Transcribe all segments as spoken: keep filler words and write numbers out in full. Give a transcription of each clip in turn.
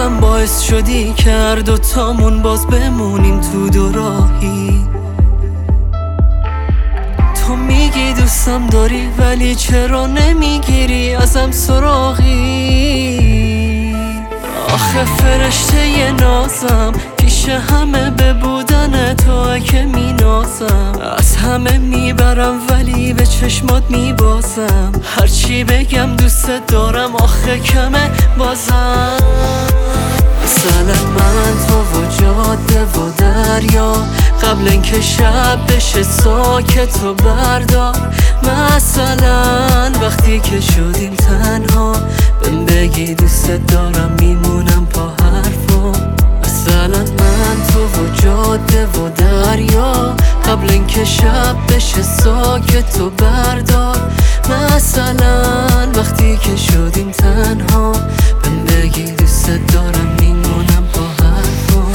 حرفم باعث شدی که هر دوتامون باز بمونیم تو دو راهی. تو میگی دوستم داری ولی چرا نمیگیری ازم سراغی؟ آخه فرشته ی نازم پیش همه به بودن تو که مینازم. از همه میبرم ولی به چشمات میبازم. هرچی بگم دوست دارم آخه کمه بازم. مثلا من تو و جاده و دریا قبل اینکه شب بشه ساکت و بردار. مثلا وقتی که شدیم تنها بهم بگی دوست دارم میمونم پا حرفم. مثلا من تو و جاده و دریا قبل اینکه شب بشه ساکت و بردار. مثلا وقتی که شدیم تنها بهم بگی دوست دارم میمونم پا حرفم.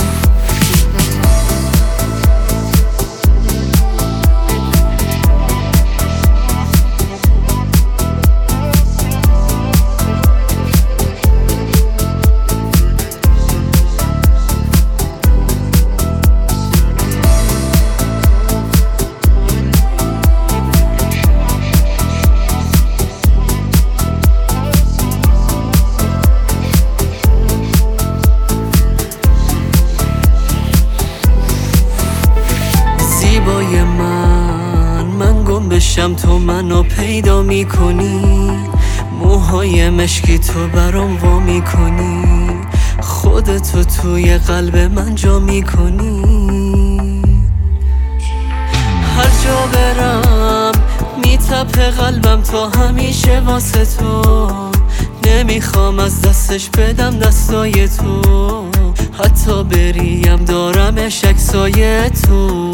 زیبای من من گم بشم تو منو پیدا میکنی. موهای مشکی تو برام وا میکنی. خودتو توی قلب من جا میکنی. هر جا برم میتپه قلبم تا همیشه واسه تو. نمیخوام از دستش بدم دستای تو. حتی بریم دارمش عکسای تو.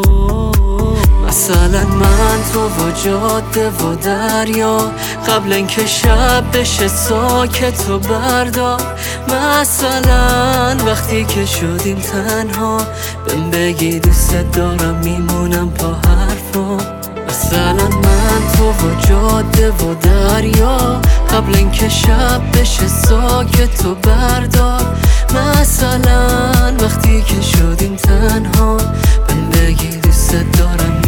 مثلا من تو و جاده و دریا قبل اینکه شب بشه ساکت و بردار. مثلا وقتی که شدیم تنها بهم بگی دوست دارم میمونم پا حرفم. مثلا من تو و جاده و دریا قبل اینکه شب بشه ساکت و بردار. مثلا وقتی که شدیم تنها بهم بگی دوست دارم